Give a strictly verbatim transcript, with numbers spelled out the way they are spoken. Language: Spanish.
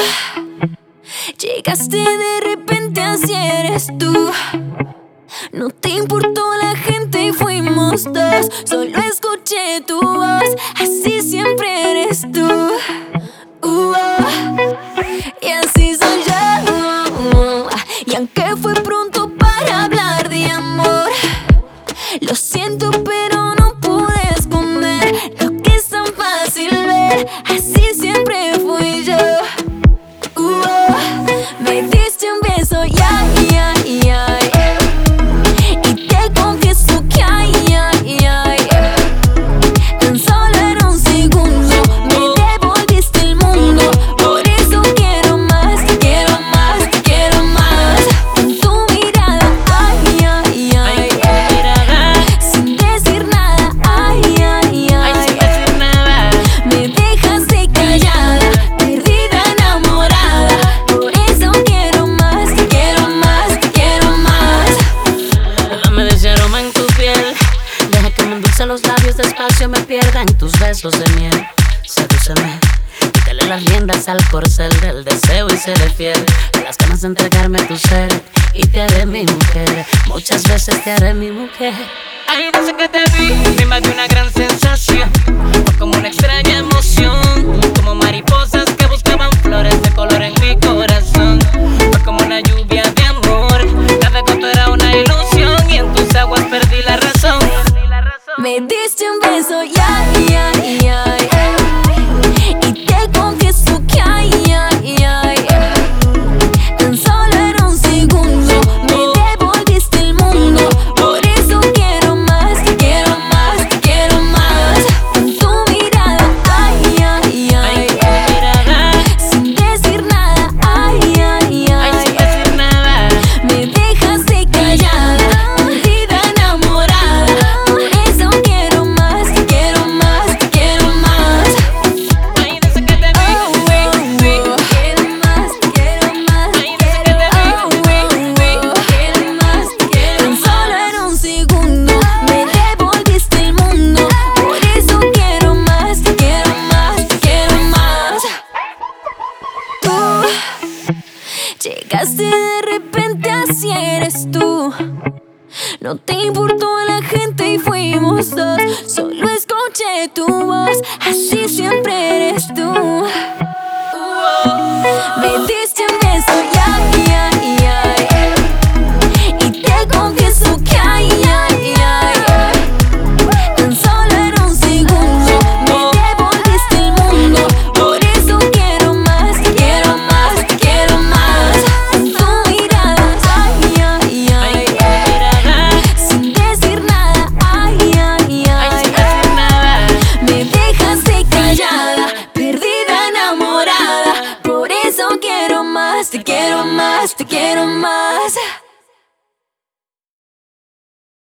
llegaste de repente, así eres tú. No te importó la gente y fuimos dos. Solo escuché tu voz, así siempre eres tú. uh, Y así soy yo. Y aunque fue pronto para hablar de amor, lo siento pero no pude esconder lo que es tan fácil ver. Así siempre fui yo. uh, Me diste un beso, ya, ya, ya. Los labios despacio, me pierda en tus besos de miel. Sedúceme, quítale las riendas al corcel del deseo y seré fiel a las ganas de entregarme tu ser. Y te haré mi mujer, muchas veces te haré mi mujer. Ay, desde que te vi, me invadió una gran sensación. Fue como una extraña emoción, como mariposas que buscaban flores de color en mi corazón. Fue como una lluvia de amor, cada goto era una ilusión y en tus aguas perdí la razón. Me diste un beso, ya, ya, ya, y te confieso que ay, ay, ay, tan solo era un segundo, me devolviste el mundo. Por eso quiero más, quiero más, quiero más. Con tu mirada, ay, ay, ay, ay, sin decir nada, ay, ay, ay, sin decir nada. Me dejaste callada, perdida, enamorada. Por eso quiero más, quiero más, quiero más. Ay, desde que te vi, Oh, oh, oh. Quiero más, quiero más, Ay, desde que te vi, oh, oh, oh. Quiero más, quiero Tan solo era un segundo, me devolviste el mundo. Por eso quiero más, quiero más, quiero más. Tú llegaste de repente, así eres tú. No te importó la gente y fuimos dos. Solo escuché tu voz, así siempre eres tú. Me diste un beso, ya, ya, ya, y te confieso que ay, ay, ay, tan solo era un segundo, me devolviste el mundo. Por eso quiero más, quiero más, quiero más. Con tu mirada, ay, ay, ay, mirada, sin decir nada, ay, ay, ay, sin ay, decir nada. me dejaste callada, perdida, enamorada. Por eso quiero más, te quiero más, te quiero más.